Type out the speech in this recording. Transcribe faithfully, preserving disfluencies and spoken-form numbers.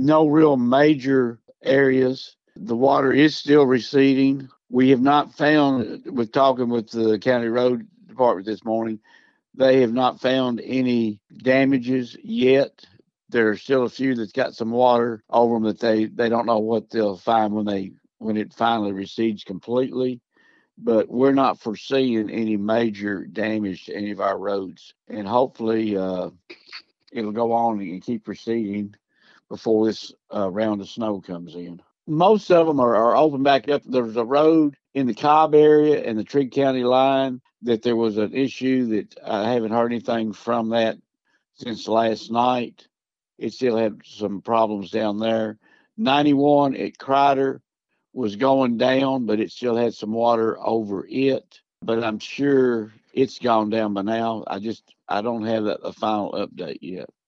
No real major areas. The water is still receding. We have not found, with talking with the county road department this morning, they have not found any damages yet. There are still a few that's got some water over them that they, they don't know what they'll find when they when it finally recedes completely. But we're not foreseeing any major damage to any of our roads, and hopefully uh, it'll go on and keep receding before this uh, round of snow comes in. Most of them are, are open back up. There's a road in the Cobb area and the Trigg County line that there was an issue that I haven't heard anything from that since last night. It still had some problems down there. ninety-one at Crider was going down, but it still had some water over it. But I'm sure it's gone down by now. I just I don't have a, a final update yet.